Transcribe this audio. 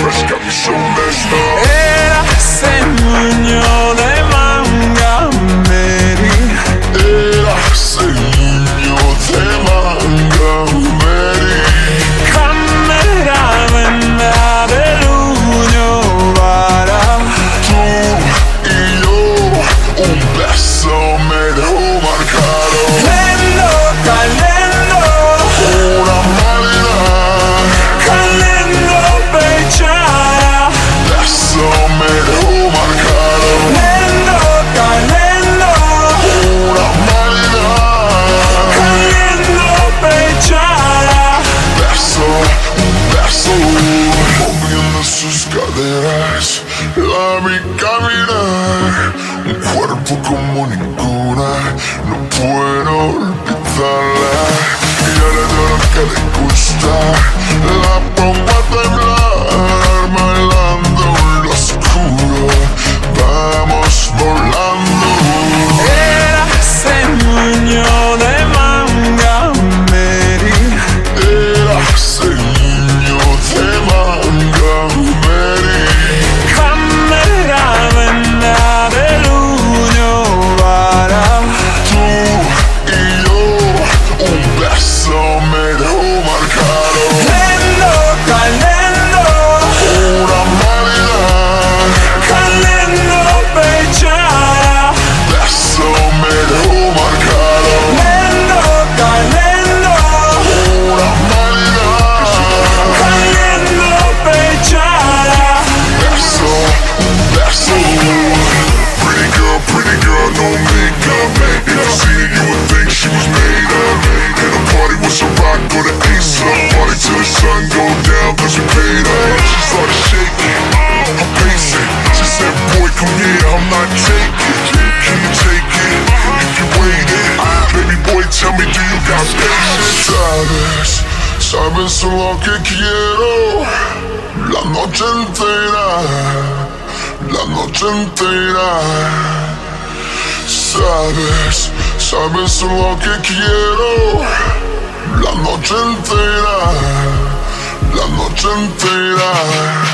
pescado y son de snow. Era ese moño de manga Mary. Era ese niño de manga Mary. Cameraman del uño para Tú y yo, un beso me dejó marcado. Lendo, calendo, Una maldad, calendo pechara. beso me dejó marcado. Lendo, calendo, Una maldad, calendo pechara. beso, un beso, moviendo sus caderas, la vi caminar, un cuerpo como ninguna, no puedo olvidarla, y ahora de lo que le gusta, la pongo a temblar, bailando en lo oscuro, vamos volando. Era ese moño de manga Mary. Era ese niño de manga Mary. Cameraman del uño para Tú y yo, un beso me dejó marcado. Lendo, calendo, Una maldad, calendo pechara. beso me dejó marcado. Lendo, calendo, Una maldad, calendo pechara. beso, un beso. Pretty girl, no makeup. If you see it, you would think she was made up. And the party was a rock or the ace up. Party till the sun go down, cause we paid up. She started shaking, I'm pacing. She said, boy, come here, I'm not taking. Can you take it? If you waited, baby boy, tell me, do you got patience? Sabes lo que quiero. La noche entera, la noche entera. Sabes lo que quiero. La noche entera, la noche entera.